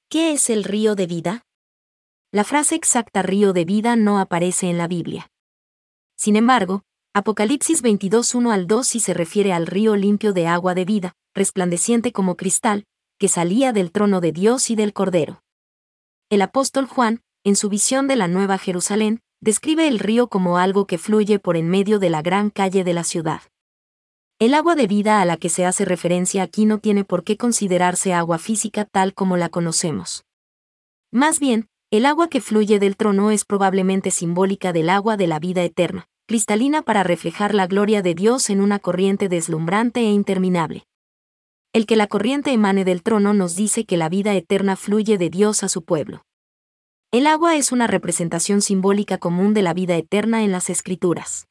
¿Qué es el río de vida? La frase exacta río de vida no aparece en la Biblia. Sin embargo, Apocalipsis 22, 1 al 2 sí se refiere al río limpio de agua de vida, resplandeciente como cristal, que salía del trono de Dios y del Cordero. El apóstol Juan, en su visión de la Nueva Jerusalén, describe el río como algo que fluye por en medio de la gran calle de la ciudad. El agua de vida a la que se hace referencia aquí no tiene por qué considerarse agua física tal como la conocemos. Más bien, el agua que fluye del trono es probablemente simbólica del agua de la vida eterna, cristalina para reflejar la gloria de Dios en una corriente deslumbrante e interminable. El que la corriente emane del trono nos dice que la vida eterna fluye de Dios a su pueblo. El agua es una representación simbólica común de la vida eterna en las Escrituras.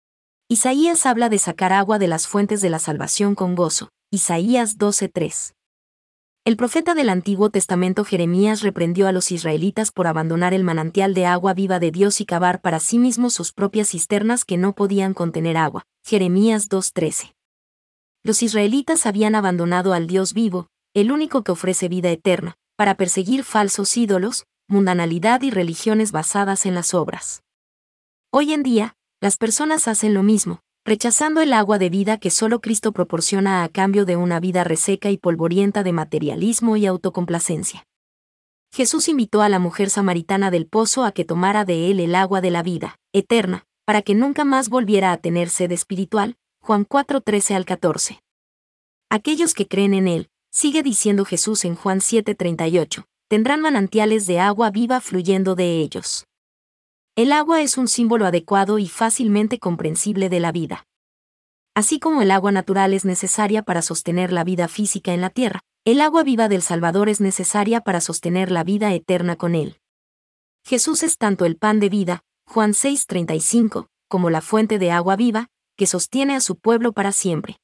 Isaías habla de sacar agua de las fuentes de la salvación con gozo, Isaías 12:3. El profeta del Antiguo Testamento Jeremías reprendió a los israelitas por abandonar el manantial de agua viva de Dios y cavar para sí mismos sus propias cisternas que no podían contener agua, Jeremías 2:13. Los israelitas habían abandonado al Dios vivo, el único que ofrece vida eterna, para perseguir falsos ídolos, mundanalidad y religiones basadas en las obras. Hoy en día, las personas hacen lo mismo, rechazando el agua de vida que solo Cristo proporciona a cambio de una vida reseca y polvorienta de materialismo y autocomplacencia. Jesús invitó a la mujer samaritana del pozo a que tomara de él el agua de la vida eterna, para que nunca más volviera a tener sed espiritual, Juan 4:13 al 14. Aquellos que creen en él, sigue diciendo Jesús en Juan 7:38, tendrán manantiales de agua viva fluyendo de ellos. El agua es un símbolo adecuado y fácilmente comprensible de la vida. Así como el agua natural es necesaria para sostener la vida física en la tierra, el agua viva del Salvador es necesaria para sostener la vida eterna con él. Jesús es tanto el pan de vida, Juan 6:35, como la fuente de agua viva, que sostiene a su pueblo para siempre.